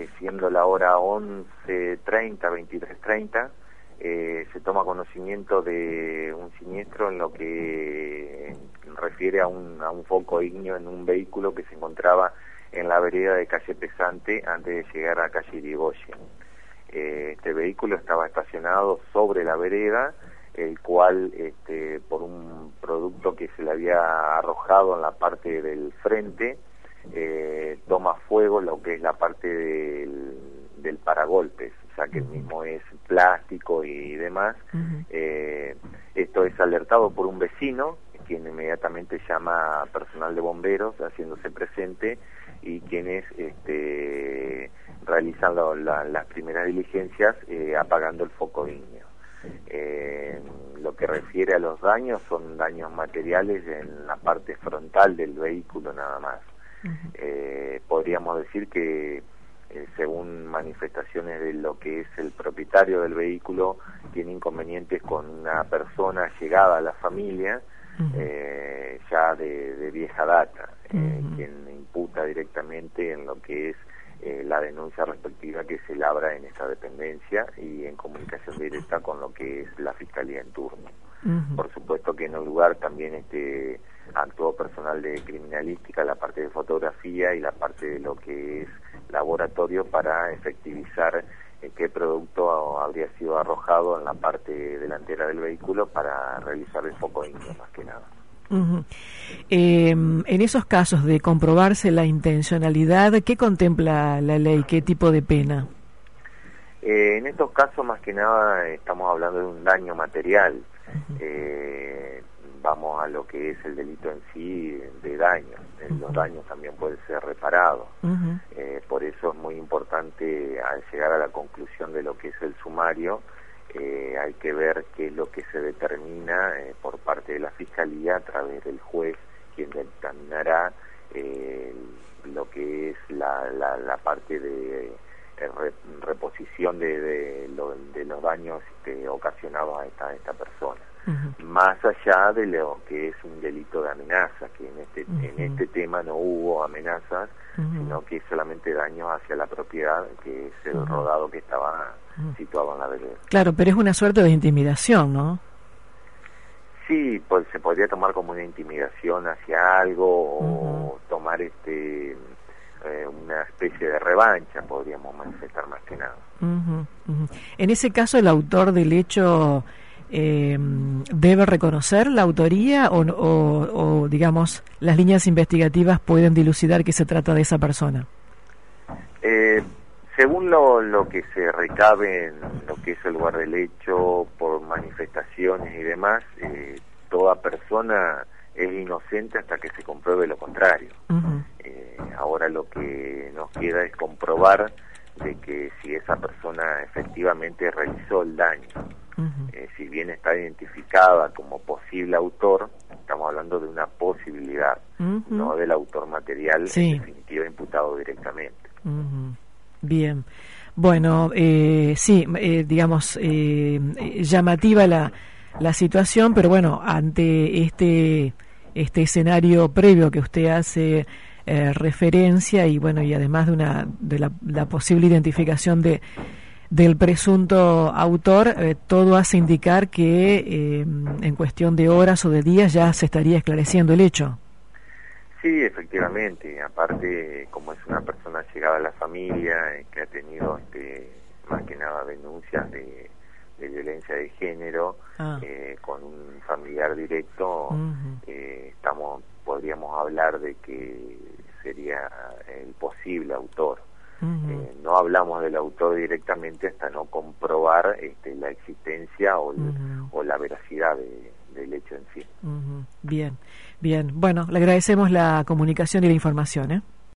siendo la hora 11:30, 23:30, se toma conocimiento de un siniestro en lo que refiere a un foco ígneo en un vehículo que se encontraba en la vereda de calle Pesante antes de llegar a calle Irigoyen. Este vehículo estaba estacionado sobre la vereda, el cual por un producto que se le había arrojado en la parte del frente, toma fuego lo que es la parte del paragolpes, ya que el mismo es plástico y demás. Esto es alertado por un vecino, quien inmediatamente llama a personal de bomberos haciéndose presente, y quienes realizan las primeras diligencias apagando el foco ígneo. Lo que refiere a los daños, son daños materiales en la parte frontal del vehículo nada más. Podríamos decir que según manifestaciones de lo que es el propietario del vehículo, tiene inconvenientes con una persona llegada a la familia, ya de vieja data, quien imputa directamente en lo que es la denuncia respectiva que se labra en esta dependencia y en comunicación directa con lo que es la Fiscalía en turno. Por supuesto que en el lugar también actuó personal de criminalística, la parte de fotografía y la parte de lo que es laboratorio, para efectivizar qué producto habría sido arrojado en la parte delantera del vehículo para realizar el foco ígneo, más que nada. En esos casos de comprobarse la intencionalidad, ¿qué contempla la ley? ¿Qué tipo de pena? En estos casos, más que nada, estamos hablando de un daño material. Vamos a lo que es el delito en sí de daños. Los daños también pueden ser reparados. Por eso es muy importante, al llegar a la conclusión de lo que es el sumario, hay que ver qué es lo que se determina por parte de la Fiscalía a través del juez, quien determinará lo que es la parte de reposición de los daños ocasionados a esta persona. Más allá de lo que es un delito de amenaza, que en este tema no hubo amenazas, sino que solamente daños hacia la propiedad, que es el rodado que estaba situado en la vereda. Claro, pero es una suerte de intimidación, ¿no? Sí, pues se podría tomar como una intimidación hacia algo, o tomar una especie de revancha, podríamos manifestar más que nada. En ese caso, el autor del hecho debe reconocer la autoría, o digamos, las líneas investigativas pueden dilucidar que se trata de esa persona. Según lo que se recabe en lo que es el lugar del hecho, por manifestaciones y demás, toda persona es inocente hasta que se compruebe lo contrario. Ahora lo que nos queda es comprobar de que si esa persona efectivamente realizó el daño. Si bien está identificada como posible autor, estamos hablando de una posibilidad, no del autor material, en definitiva imputado directamente. Bien, bueno, digamos, llamativa la situación, pero bueno, ante este escenario previo que usted hace referencia, y bueno, y además de la posible identificación del presunto autor, todo hace indicar que en cuestión de horas o de días ya se estaría esclareciendo el hecho. Sí, efectivamente. Aparte, como es una persona llegada a la familia, que ha tenido más que nada denuncias de violencia de género, con un familiar directo, podríamos hablar de que sería el posible autor. No hablamos del autor directamente hasta no comprobar la existencia o la veracidad del hecho en sí. Bien. Bueno, le agradecemos la comunicación y la información.